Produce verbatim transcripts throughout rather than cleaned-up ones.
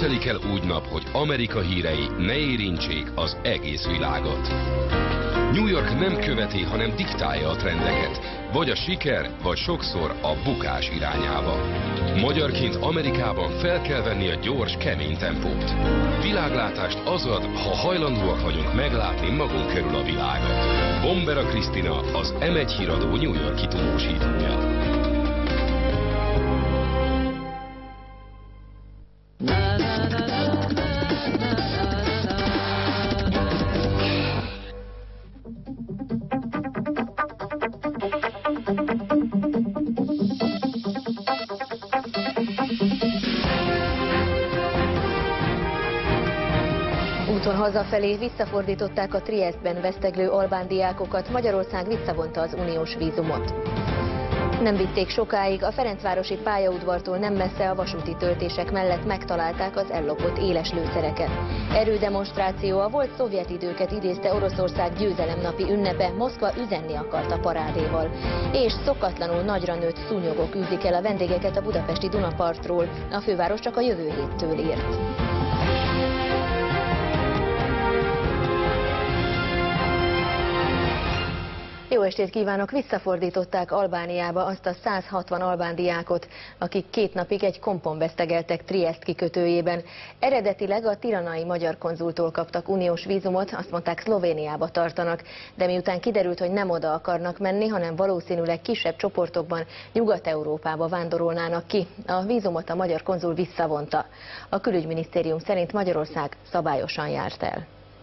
telik el úgy nap, hogy Amerika hírei ne érintsék az egész világot. New York nem követi, hanem diktálja a trendeket, vagy a siker, vagy sokszor a bukás irányába. Magyarként Amerikában fel kell venni a gyors, kemény tempót. Világlátást az ad, ha hajlandóak vagyunk meglátni magunk körül a világot. Bombera Krisztina, az em egy híradó New York-i tudósítója. Úton hazafelé visszafordították a Triestben veszteglő albán diákokat, Magyarország visszavonta az uniós vízumot. Nem vitték sokáig, a Ferencvárosi pályaudvartól nem messze a vasúti töltések mellett megtalálták az ellopott éles lőszereket. Erődemonstráció a volt szovjet időket idézte Oroszország győzelemnapi ünnepe, Moszkva üzenni akart a parádéval. És szokatlanul nagyra nőtt szúnyogok űzik el a vendégeket a budapesti Dunapartról, a főváros csak a jövő héttől ért. Jó estét kívánok! Visszafordították Albániába azt a száz hatvan albán diákot, akik két napig egy kompon vesztegeltek Triest kikötőjében. Eredetileg a tiranai magyar konzultól kaptak uniós vízumot, azt mondták, Szlovéniába tartanak, de miután kiderült, hogy nem oda akarnak menni, hanem valószínűleg kisebb csoportokban Nyugat-Európába vándorolnának ki, a vízumot a magyar konzul visszavonta. A külügyminisztérium szerint Magyarország szabályosan járt el.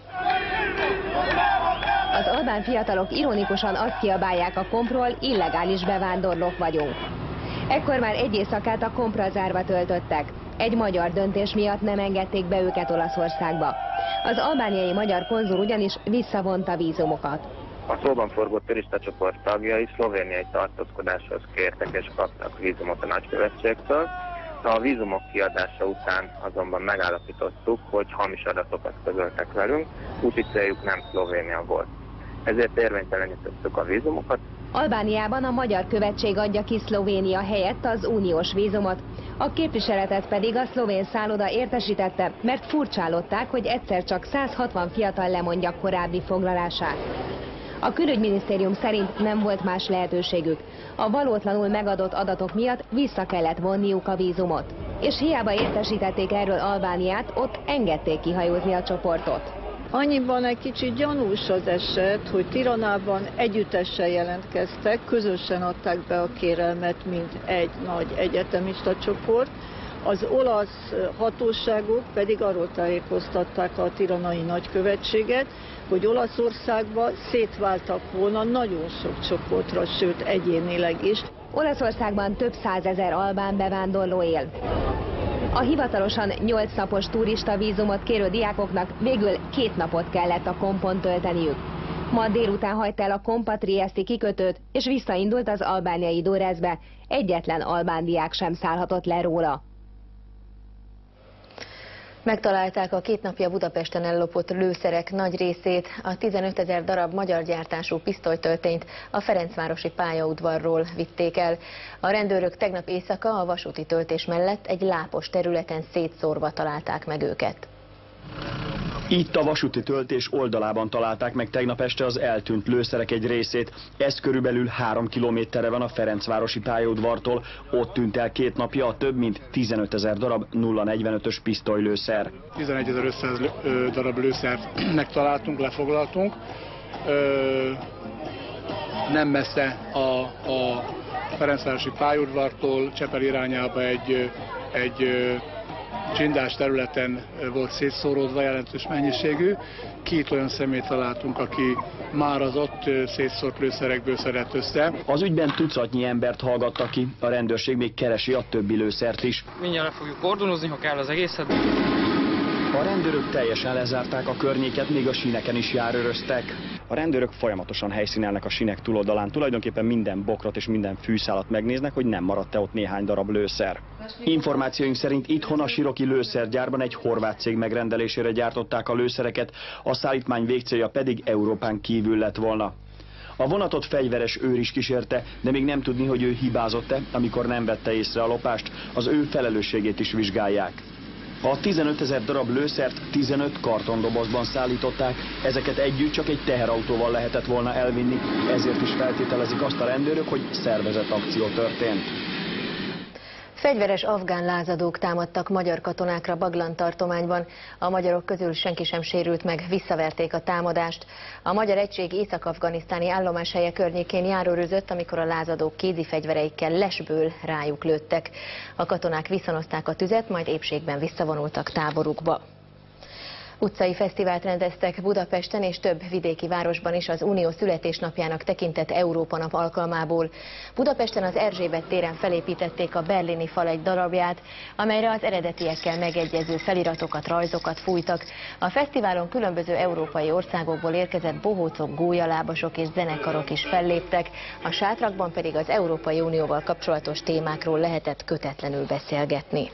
Az albán fiatalok ironikusan azt kiabálják a kompról, illegális bevándorlók vagyunk. Ekkor már egy éjszakát a kompra zárva töltöttek. Egy magyar döntés miatt nem engedték be őket Olaszországba. Az albániai magyar konzul ugyanis visszavonta vízumokat. A szóban forgó turistacsoport tagjai szlovéniai tartózkodáshoz kértek és kaptak vízumot a nagykövetségtől. A vízumok kiadása után azonban megállapítottuk, hogy hamis adatokat közöltek velünk, úti céljuk nem Szlovénia volt. Ezért érvénytelenítettük a vízumokat. Albániában a magyar követség adja ki Szlovénia helyett az uniós vízumot. A képviseletet pedig a szlovén szálloda értesítette, mert furcsálották, hogy egyszer csak száz hatvan fiatal lemondja korábbi foglalását. A külügyminisztérium szerint nem volt más lehetőségük. A valótlanul megadott adatok miatt vissza kellett vonniuk a vízumot. És hiába értesítették erről Albániát, ott engedték kihajózni a csoportot. Annyiban egy kicsit gyanús az eset, hogy Tiranában együttesen jelentkeztek, közösen adták be a kérelmet, mint egy nagy egyetemista csoport. Az olasz hatóságok pedig arról tájékoztatták a tiranai nagykövetséget, hogy Olaszországba szétváltak volna nagyon sok csoportra, sőt egyénileg is. Olaszországban több százezer albán bevándorló él. A hivatalosan nyolc napos turista vízumot kérő diákoknak végül két napot kellett a kompon tölteniük. Ma délután hagyta el a komp a triesti kikötőt, és visszaindult az albániai Durrësbe. Egyetlen albán diák sem szállhatott le róla. Megtalálták a két napja Budapesten ellopott lőszerek nagy részét, a tizenötezer darab magyar gyártású pisztolytöltényt a Ferencvárosi pályaudvarról vitték el. A rendőrök tegnap éjszaka a vasúti töltés mellett egy lápos területen szétszórva találták meg őket. Itt a vasúti töltés oldalában találták meg tegnap este az eltűnt lőszerek egy részét. Ez körülbelül három kilométerre van a Ferencvárosi pályaudvartól. Ott tűnt el két napja a több mint tizenötezer darab nulla negyvenötös pisztolylőszer. tizenegyezer-ötszáz darab lőszert megtaláltunk, lefoglaltunk. Ö, nem messze a, a Ferencvárosi pályaudvartól Csepel irányába egy, egy csindás területen volt szétszóródva jelentős mennyiségű. Két olyan személyt találtunk, aki már az ott szétszórt lőszerekből szedett össze. Az ügyben tucatnyi embert hallgattak ki, a rendőrség még keresi a többi lőszert is. Mindjárt le fogjuk kordonozni, ha kell az egészet. A rendőrök teljesen lezárták a környéket, még a síneken is járőröztek. A rendőrök folyamatosan helyszínelnek a sínek túloldalán, tulajdonképpen minden bokrot és minden fűszálat megnéznek, hogy nem maradt-e ott néhány darab lőszer. Információink szerint itthon a siroki lőszergyárban egy horvát cég megrendelésére gyártották a lőszereket, a szállítmány végcélja pedig Európán kívül lett volna. A vonatot fegyveres őr is kísérte, de még nem tudni, hogy ő hibázott-e, amikor nem vette észre a lopást, az ő felelősségét is vizsgálják. A tizenötezer darab lőszert tizenöt kartondobozban szállították, ezeket együtt csak egy teherautóval lehetett volna elvinni, ezért is feltételezik azt a rendőrök, hogy szervezett akció történt. Fegyveres afgán lázadók támadtak magyar katonákra Baglan tartományban. A magyarok közül senki sem sérült meg, visszaverték a támadást. A magyar egység észak-afganisztáni állomáshelye környékén járőrözött, amikor a lázadók kézi fegyvereikkel lesből rájuk lőttek. A katonák viszonozták a tüzet, majd épségben visszavonultak táborukba. Utcai fesztivált rendeztek Budapesten és több vidéki városban is az Unió születésnapjának tekintett Európa nap alkalmából. Budapesten az Erzsébet téren felépítették a berlini fal egy darabját, amelyre az eredetiekkel megegyező feliratokat, rajzokat fújtak. A fesztiválon különböző európai országokból érkezett bohócok, gólyalábasok és zenekarok is felléptek, a sátrakban pedig az Európai Unióval kapcsolatos témákról lehetett kötetlenül beszélgetni.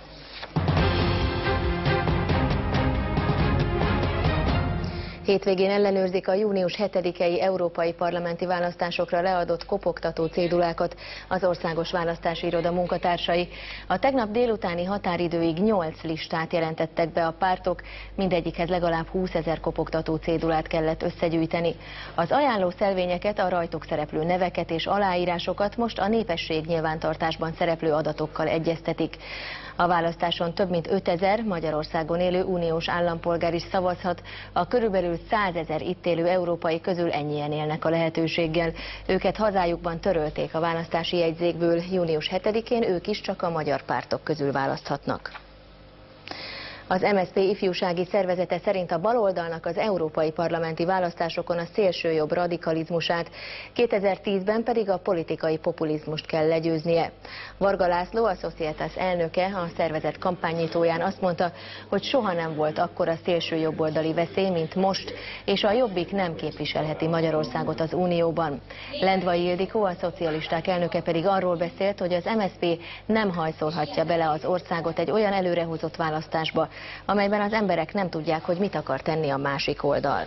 Hétvégén ellenőrzik a június hetedikei európai parlamenti választásokra leadott kopogtató cédulákat az Országos Választási Iroda munkatársai. A tegnap délutáni határidőig nyolc listát jelentettek be a pártok, mindegyikhez legalább húszezer kopogtató cédulát kellett összegyűjteni. Az ajánló szelvényeket, a rajtuk szereplő neveket és aláírásokat most a népesség nyilvántartásban szereplő adatokkal egyeztetik. A választáson több mint ötezer Magyarországon élő uniós állampolgár is szavazhat, a körülbelül százezer itt élő európai közül ennyien élnek a lehetőséggel. Őket hazájukban törölték a választási jegyzékből, június hetedikén ők is csak a magyar pártok közül választhatnak. Az em es zé pé ifjúsági szervezete szerint a baloldalnak az európai parlamenti választásokon a szélsőjobb radikalizmusát, kétezer-tízben pedig a politikai populizmust kell legyőznie. Varga László, a Societas elnöke a szervezet kampánynyitóján azt mondta, hogy soha nem volt akkora szélsőjobboldali veszély, mint most, és a Jobbik nem képviselheti Magyarországot az Unióban. Lendvai Ildikó, a szocialisták elnöke pedig arról beszélt, hogy az em es zé pé nem hajszolhatja bele az országot egy olyan előrehozott választásba, amelyben az emberek nem tudják, hogy mit akar tenni a másik oldal.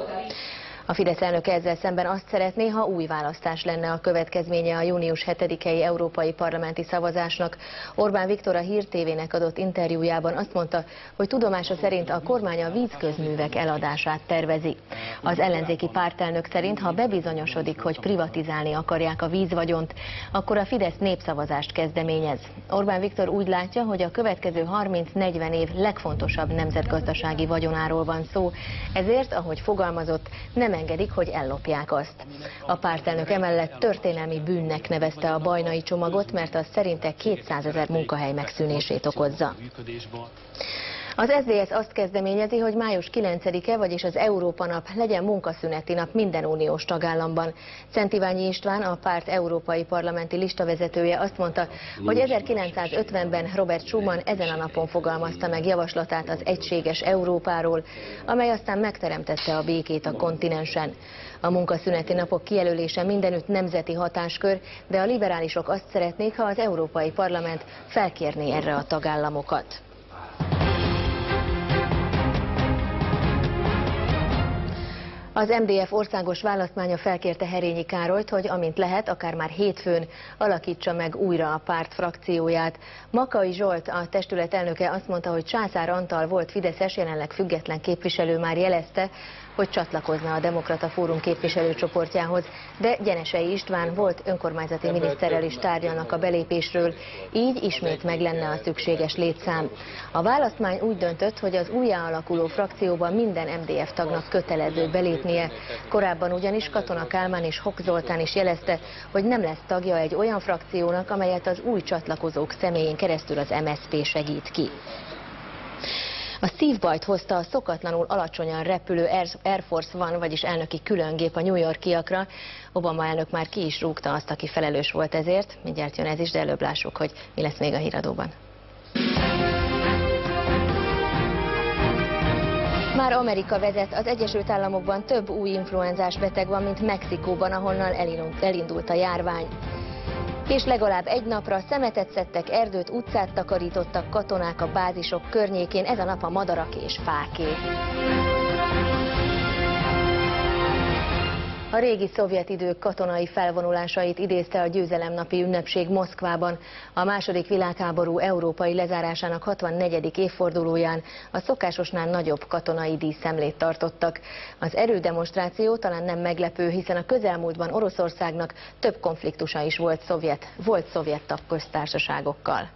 A Fidesz elnöke ezzel szemben azt szeretné, ha új választás lenne a következménye a június hetedikei európai parlamenti szavazásnak. Orbán Viktor a Hír té vének adott interjújában azt mondta, hogy tudomása szerint a kormány a vízközművek eladását tervezi. Az ellenzéki pártelnök szerint, ha bebizonyosodik, hogy privatizálni akarják a vízvagyont, akkor a Fidesz népszavazást kezdeményez. Orbán Viktor úgy látja, hogy a következő harminc-negyven év legfontosabb nemzetgazdasági vagyonáról van szó, ezért, ahogy fogalmazott, nem engedik, hogy ellopják azt. A pártelnök emellett történelmi bűnnek nevezte a bajnai csomagot, mert az szerinte kétszázezer munkahely megszűnését okozza. Az es zé dé es azt kezdeményezi, hogy május kilencedike, vagyis az Európa nap legyen munkaszüneti nap minden uniós tagállamban. Szent Iványi István, a párt európai parlamenti listavezetője azt mondta, hogy ezerkilencszázötvenben Robert Schuman ezen a napon fogalmazta meg javaslatát az egységes Európáról, amely aztán megteremtette a békét a kontinensen. A munkaszüneti napok kijelölése mindenütt nemzeti hatáskör, de a liberálisok azt szeretnék, ha az Európai Parlament felkérné erre a tagállamokat. Az em dé ef országos választmánya felkérte Herényi Károlyt, hogy amint lehet, akár már hétfőn alakítsa meg újra a párt frakcióját. Makai Zsolt, a testület elnöke azt mondta, hogy Császár Antal volt fideszes, jelenleg független képviselő már jelezte, hogy csatlakozna a Demokrata Fórum képviselőcsoportjához, de Gyenesei István volt önkormányzati miniszterrel is tárgyalnak a belépésről, így ismét meg lenne a szükséges létszám. A választmány úgy döntött, hogy az újjáalakuló frakcióban minden em dé ef tagnak kötelező belépnie. Korábban ugyanis Katona Kálmán és Hock Zoltán is jelezte, hogy nem lesz tagja egy olyan frakciónak, amelyet az új csatlakozók személyén keresztül az em es zé pé segít ki. A szívbajt hozta a szokatlanul alacsonyan repülő Air Force One, vagyis elnöki különgép a New Yorkiakra. Obama elnök már ki is rúgta azt, aki felelős volt ezért. Mindjárt jön ez is, de előbb lássuk, hogy mi lesz még a híradóban. Már Amerika vezet, az Egyesült Államokban több új influenzás beteg van, mint Mexikóban, ahonnan elindult a járvány. És legalább egy napra szemetet szedtek, erdőt, utcát takarítottak katonák a bázisok környékén, ez a nap a madarak és fáké. A régi szovjet idők katonai felvonulásait idézte a győzelemnapi ünnepség Moszkvában. A második világháború európai lezárásának hatvannegyedik évfordulóján a szokásosnál nagyobb katonai díszemlét tartottak. Az erődemonstráció talán nem meglepő, hiszen a közelmúltban Oroszországnak több konfliktusa is volt szovjet, volt szovjet tagköztársaságokkal.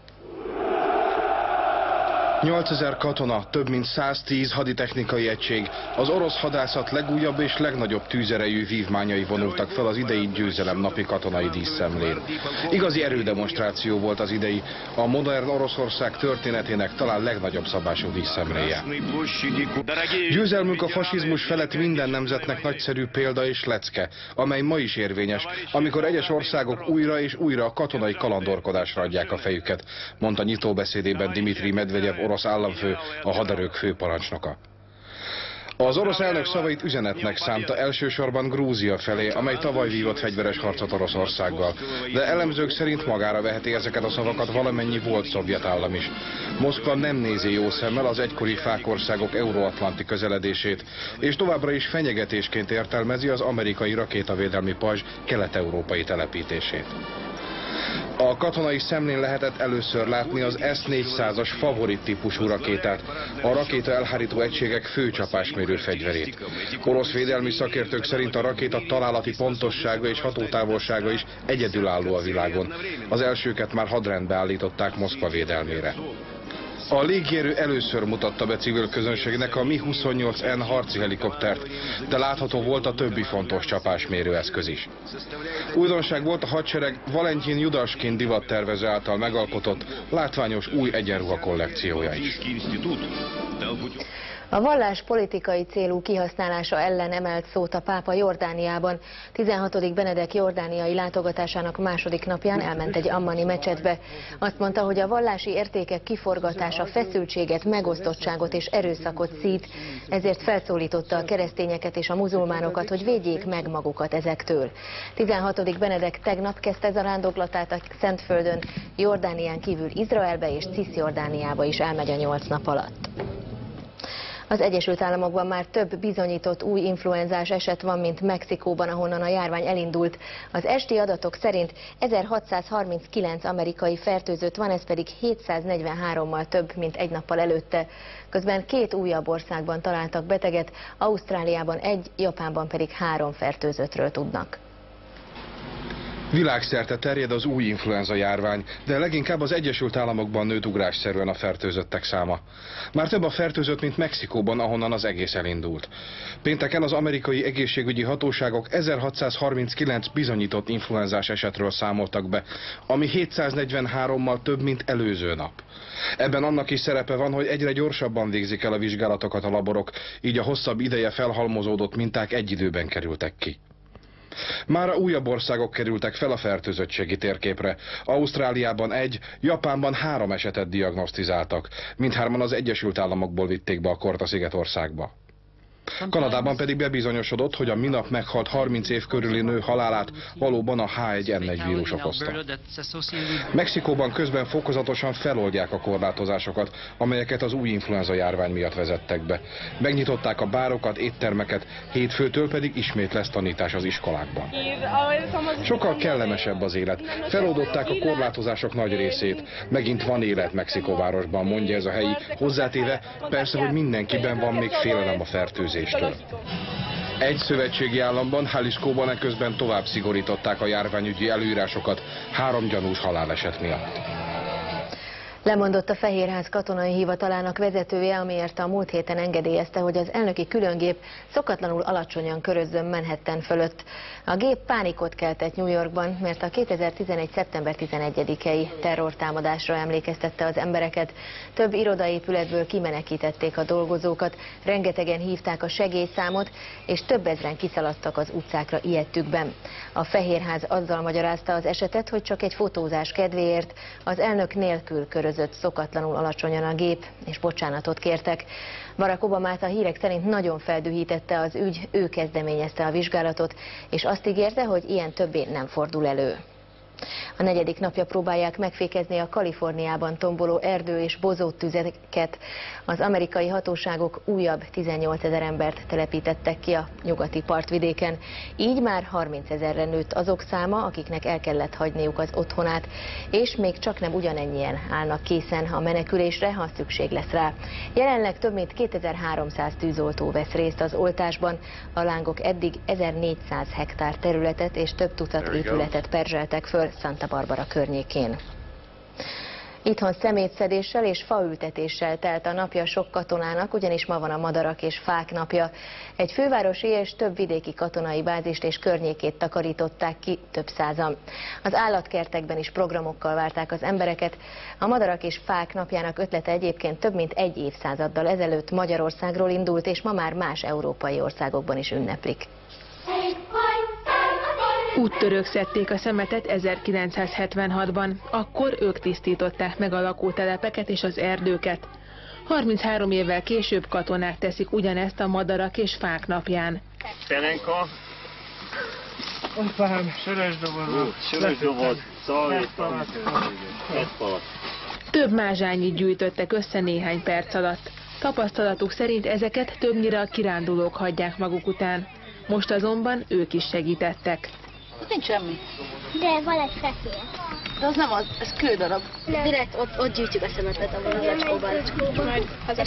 nyolcezer katona, több mint száztíz haditechnikai egység, az orosz hadászat legújabb és legnagyobb tűzerejű vívmányai vonultak fel az idei győzelemnapi katonai díszszemlén. Igazi erődemonstráció volt az idei, a modern Oroszország történetének talán legnagyobb szabású díszszemléje. Győzelmünk a fasizmus felett minden nemzetnek nagyszerű példa és lecke, amely ma is érvényes, amikor egyes országok újra és újra a katonai kalandorkodásra adják a fejüket, mondta nyitóbeszédében Dmitrij Medvegyev orosz államfő, a haderők főparancsnoka. Az orosz elnök szavait üzenetnek szánta elsősorban Grúzia felé, amely tavaly vívott fegyveres harcot Oroszországgal, de elemzők szerint magára veheti ezeket a szavakat valamennyi volt szovjet állam is. Moszkva nem nézi jó szemmel az egykori fákországok euróatlanti közeledését, és továbbra is fenyegetésként értelmezi az amerikai rakétavédelmi pajzs kelet-európai telepítését. A katonai szemlén lehetett először látni az S négyszázas favorit típusú rakétát, a rakéta elhárító egységek fő csapásmérő fegyverét. Orosz védelmi szakértők szerint a rakéta találati pontossága és hatótávolsága is egyedülálló a világon. Az elsőket már hadrendbe állították Moszkva védelmére. A légierő először mutatta be civil közönségnek a Mi huszonnyolc N harci helikoptert, de látható volt a többi fontos csapásmérő eszköz is. Újdonság volt a hadsereg Valentin Judaskin divattervező által megalkotott, látványos új egyenruha kollekciója is. A vallás politikai célú kihasználása ellen emelt szót a pápa Jordániában. tizenhatodik Benedek jordániai látogatásának második napján elment egy ammani mecsetbe. Azt mondta, hogy a vallási értékek kiforgatása feszültséget, megosztottságot és erőszakot szít, ezért felszólította a keresztényeket és a muzulmánokat, hogy védjék meg magukat ezektől. tizenhatodik Benedek tegnap kezdte zarándoklatát a Szentföldön, Jordánián kívül Izraelbe és Ciszjordániába is elmegy a nyolc nap alatt. Az Egyesült Államokban már több bizonyított új influenzás eset van, mint Mexikóban, ahonnan a járvány elindult. Az esti adatok szerint ezerhatszázharminckilenc amerikai fertőzött van, ez pedig hétszáznegyvenhárommal több, mint egy nappal előtte. Közben két újabb országban találtak beteget, Ausztráliában egy, Japánban pedig három fertőzöttről tudnak. Világszerte terjed az új influenza járvány, de leginkább az Egyesült Államokban nőtt ugrásszerűen a fertőzöttek száma. Már több a fertőzött, mint Mexikóban, ahonnan az egész elindult. Pénteken az amerikai egészségügyi hatóságok ezerhatszázharminckilenc bizonyított influenzás esetről számoltak be, ami hétszáznegyvenhárommal több, mint előző nap. Ebben annak is szerepe van, hogy egyre gyorsabban végzik el a vizsgálatokat a laborok, így a hosszabb ideje felhalmozódott minták egy időben kerültek ki. Mára újabb országok kerültek fel a fertőzöttségi térképre. Ausztráliában egy, Japánban három esetet diagnosztizáltak. Mindhárman az Egyesült Államokból vitték be a kort a Szigetországba. Kanadában pedig bebizonyosodott, hogy a minap meghalt harminc év körüli nő halálát valóban a H egy N egy vírus okozta. Mexikóban közben fokozatosan feloldják a korlátozásokat, amelyeket az új influenza járvány miatt vezettek be. Megnyitották a bárokat, éttermeket, hétfőtől pedig ismét lesz tanítás az iskolákban. Sokkal kellemesebb az élet. Feloldották a korlátozások nagy részét. Megint van élet Mexikóvárosban, mondja ez a helyi, hozzátéve persze, hogy mindenkiben van még félelem a fertőzés. Egy szövetségi államban, Jaliscóban eközben tovább szigorították a járványügyi előírásokat három gyanús haláleset miatt. Lemondott a Fehérház katonai hivatalának vezetője, amiért a múlt héten engedélyezte, hogy az elnöki különgép szokatlanul alacsonyan körözzön Manhattan fölött. A gép pánikot keltett New Yorkban, mert a kétezer-tizenegy. szeptember tizenegyedikei terrortámadásra emlékeztette az embereket. Több irodaépületből kimenekítették a dolgozókat, rengetegen hívták a segélyszámot, és több ezren kiszaladtak az utcákra ijedtükben. A Fehérház azzal magyarázta az esetet, hogy csak egy fotózás kedvéért az elnök nélkül körözött szokatlanul alacsonyan a gép, és bocsánatot kértek. Barack Obamát a hírek szerint nagyon feldühítette az ügy, ő kezdeményezte a vizsgálatot, és azt ígérte, hogy ilyen többé nem fordul elő. A negyedik napja próbálják megfékezni a Kaliforniában tomboló erdő- és bozóttüzeket. Az amerikai hatóságok újabb tizennyolcezer embert telepítettek ki a nyugati partvidéken. Így már harmincezerre nőtt azok száma, akiknek el kellett hagyniuk az otthonát, és még csak nem ugyanennyien állnak készen a menekülésre, ha szükség lesz rá. Jelenleg több mint kétezer-háromszáz tűzoltó vesz részt az oltásban. A lángok eddig ezernégyszáz hektár területet és több tucat épületet perzseltek föl Santa Barbara környékén. Itthon szemétszedéssel és faültetéssel telt a napja sok katonának, ugyanis ma van a madarak és fák napja. Egy fővárosi és több vidéki katonai bázist és környékét takarították ki több százan. Az állatkertekben is programokkal várták az embereket. A madarak és fák napjának ötlete egyébként több mint egy évszázaddal ezelőtt Magyarországról indult, és ma már más európai országokban is ünneplik. Úttörők szedték a szemetet ezerkilencszázhetvenhatban, akkor ők tisztították meg a lakótelepeket és az erdőket. harminchárom évvel később katonák teszik ugyanezt a madarak és fák napján. Telenka. Apám, sörös doboz. Sörös doboz, szalét, Több mázsányit gyűjtöttek össze néhány perc alatt. Tapasztalatuk szerint ezeket többnyire a kirándulók hagyják maguk után. Most azonban ők is segítettek. Nincs semmi. De van egy fekér. De az nem az, ez kődarab. Direkt ott, ott gyűjtjük a szemetet, abban az lecskóban.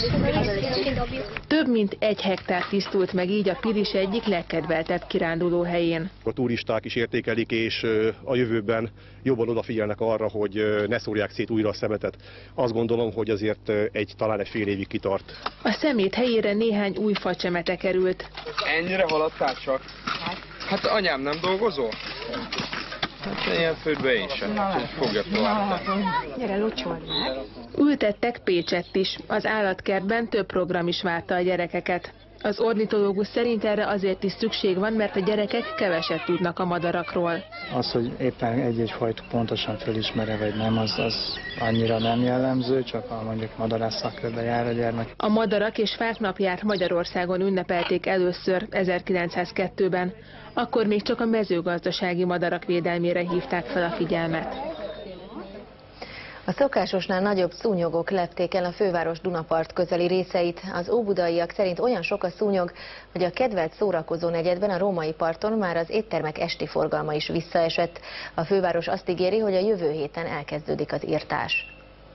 Több mint egy hektár tisztult meg így a Pilis egyik legkedveltebb kiránduló helyén. A turisták is értékelik, és a jövőben jobban odafigyelnek arra, hogy ne szórják szét újra a szemetet. Azt gondolom, hogy azért egy, talán egy fél évig kitart. A szemét helyére néhány új facsemete került. Ennyire haladtál csak? Hát anyám, nem dolgozol? Hát ilyen földbe én sem, úgyhogy fogja tovább. Gyere, locsold már. Ültettek Pécsett is. Az állatkertben több program is várta a gyerekeket. Az ornitológus szerint erre azért is szükség van, mert a gyerekek keveset tudnak a madarakról. Az, hogy éppen egy-egy fajt pontosan fölismere vagy nem, az, az annyira nem jellemző, csak a mondjuk madarász szakkörbe jár a gyermek. A madarak és fák napját Magyarországon ünnepelték először ezerkilencszázkettőben. Akkor még csak a mezőgazdasági madarak védelmére hívták fel a figyelmet. A szokásosnál nagyobb szúnyogok lepték el a főváros Dunapart közeli részeit. Az óbudaiak szerint olyan sok a szúnyog, hogy a kedvelt szórakozó negyedben, a római parton már az éttermek esti forgalma is visszaesett. A főváros azt ígéri, hogy a jövő héten elkezdődik az irtás.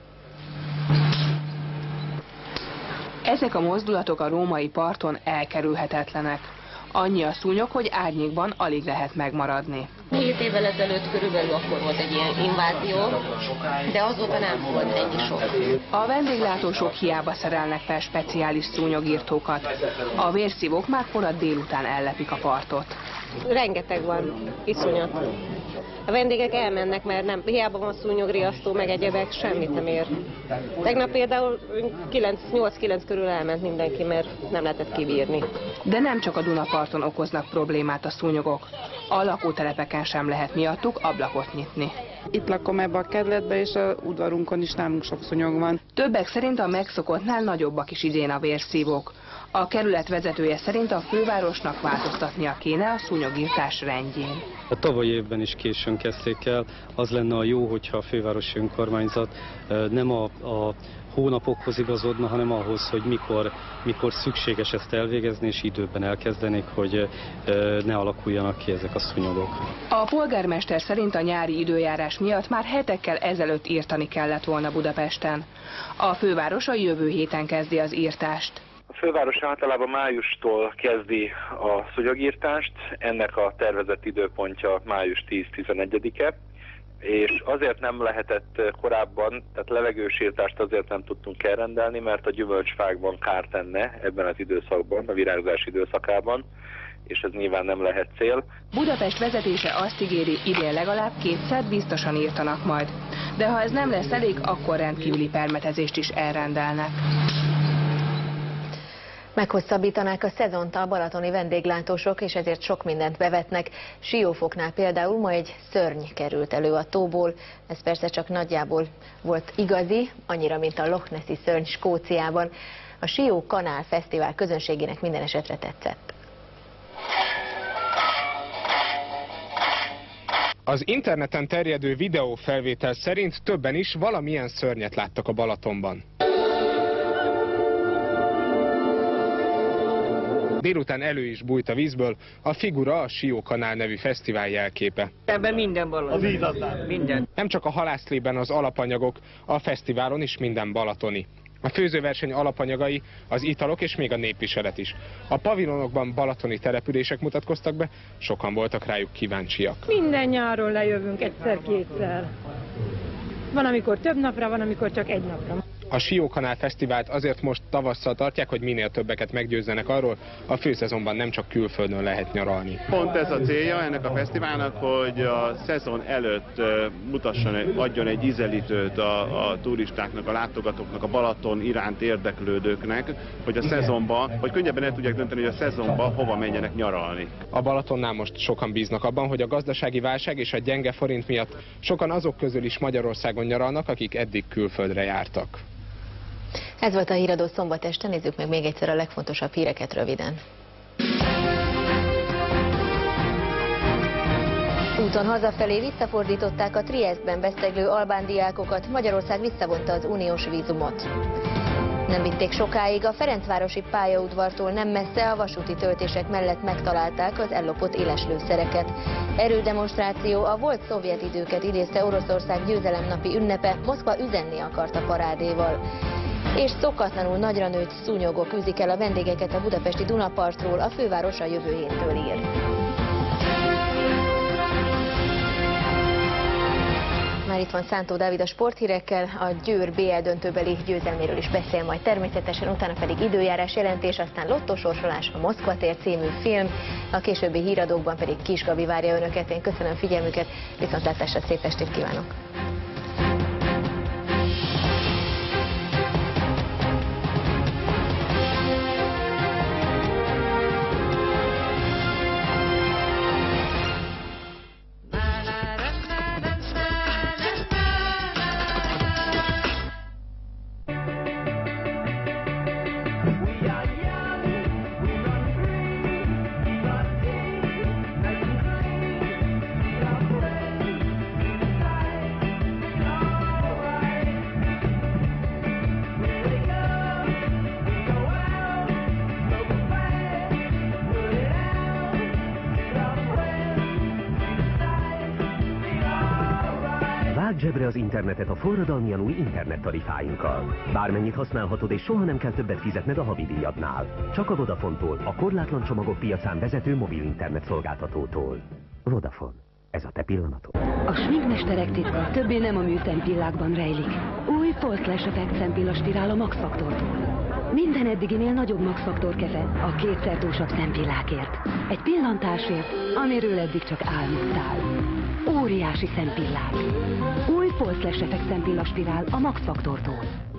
Ezek a mozdulatok a római parton elkerülhetetlenek. Annyi a szúnyog, hogy árnyékban alig lehet megmaradni. Hét évvel ezelőtt körülbelül akkor volt egy ilyen invázió, de azóta nem volt ennyi sok. A vendéglátósok hiába szerelnek fel speciális szúnyogírtókat. A vérszívók már forrad délután ellepik a partot. Rengeteg van, iszonyat. A vendégek elmennek, mert nem, hiába van szúnyogriasztó, meg egyebek, semmit nem ér. Tegnap például nyolc-kilenc körül elment mindenki, mert nem lehetett kibírni. De nem csak a Dunaparton okoznak problémát a szúnyogok. A lakótelepeken sem lehet miattuk ablakot nyitni. Itt lakom ebbe a kerületbe, és a udvarunkon is nálunk sok szúnyog van. Többek szerint a megszokottnál nagyobbak is idén a vérszívók. A kerület vezetője szerint a fővárosnak változtatnia kéne a szúnyogírtás rendjén. A tavalyi évben is későn kezdték el, az lenne a jó, hogyha a fővárosi önkormányzat nem a, a hónapokhoz igazodna, hanem ahhoz, hogy mikor, mikor szükséges ezt elvégezni, és időben elkezdenék, hogy ne alakuljanak ki ezek a szúnyogok. A polgármester szerint a nyári időjárás miatt már hetekkel ezelőtt írtani kellett volna Budapesten. A főváros a jövő héten kezdi az írtást. A főváros általában májustól kezdi a szúnyogírtást, ennek a tervezett időpontja május tíz-tizenegyedike, és azért nem lehetett korábban, tehát levegősírtást azért nem tudtunk elrendelni, mert a gyümölcsfákban kár tenne ebben az időszakban, a virágzás időszakában, és ez nyilván nem lehet cél. Budapest vezetése azt ígéri, idén legalább kétszer biztosan írtanak majd. De ha ez nem lesz elég, akkor rendkívüli permetezést is elrendelnek. Meghosszabbítanák a szezont a balatoni vendéglátósok, és ezért sok mindent bevetnek. Siófoknál például ma egy szörny került elő a tóból. Ez persze csak nagyjából volt igazi, annyira, mint a Loch Nessi szörny Skóciában. A Sió Kanál Fesztivál közönségének minden esetre tetszett. Az interneten terjedő videófelvétel szerint többen is valamilyen szörnyet láttak a Balatonban. Délután elő is bújt a vízből a Figura, a Siókanál nevű fesztivál jelképe. Ebben minden Balaton. A víz minden. Nem csak a halászlében az alapanyagok, a fesztiválon is minden balatoni. A főzőverseny alapanyagai az italok és még a népviselet is. A pavilonokban balatoni települések mutatkoztak be, sokan voltak rájuk kíváncsiak. Minden nyáron lejövünk egyszer-kétszer. Van, amikor több napra, van, amikor csak egy napra. A Siókanál Fesztivált azért most tavasszal tartják, hogy minél többeket meggyőzzenek arról, a főszezonban nem csak külföldön lehet nyaralni. Pont ez a célja ennek a fesztiválnak, hogy a szezon előtt mutasson, adjon egy ízelítőt a, a turistáknak, a látogatóknak, a Balaton iránt érdeklődőknek, hogy a szezonban, hogy könnyebben el tudják dönteni, hogy a szezonban hova menjenek nyaralni. A Balatonnál most sokan bíznak abban, hogy a gazdasági válság és a gyenge forint miatt sokan azok közül is Magyarországon nyaralnak, akik eddig külföldre jártak. Ez volt a Híradó szombat este, nézzük meg még egyszer a legfontosabb híreket röviden. Úton hazafelé visszafordították a Triesztben veszteglő albán diákokat, Magyarország visszavonta az uniós vízumot. Nem vitték sokáig, a Ferencvárosi pályaudvartól nem messze a vasúti töltések mellett megtalálták az ellopott éleslőszereket. Erődemonstráció a volt szovjet időket idézte Oroszország győzelemnapi ünnepe, Moszkva üzenni akart a parádéval. És szokatlanul nagyra nőtt szúnyogok űzik el a vendégeket a budapesti Dunapartról, a főváros a jövő héttől ír. Már itt van Szántó Dávid a sporthírekkel, a Győr bé el döntőbeli győzelméről is beszél majd természetesen, utána pedig időjárás jelentés, aztán lottósorsolás, a Moszkva tér című film, a későbbi híradókban pedig Kis Gabi várja önöket. Én köszönöm figyelmüket, viszontlátásra, szép estét kívánok! Zsebre az internetet a forradalmian új internettarifáinkkal. Bármennyit használhatod, és soha nem kell többet fizetned a havidíjadnál. Csak a Vodafontól, a korlátlan csomagok piacán vezető mobil internet szolgáltatótól. Vodafone. Ez a te pillanatod. A sminkmesterek titka többé nem a műszempillákban rejlik. Új False Effect szempilla spirál a Max Faktortól. Minden eddiginél nagyobb Max Faktor kefe a kétszer túlsabb szempillákért. Egy pillantásért, amiről eddig csak álmodtál. Óriási szempillák. Új False Effect szempilla spirál a Max Faktortól.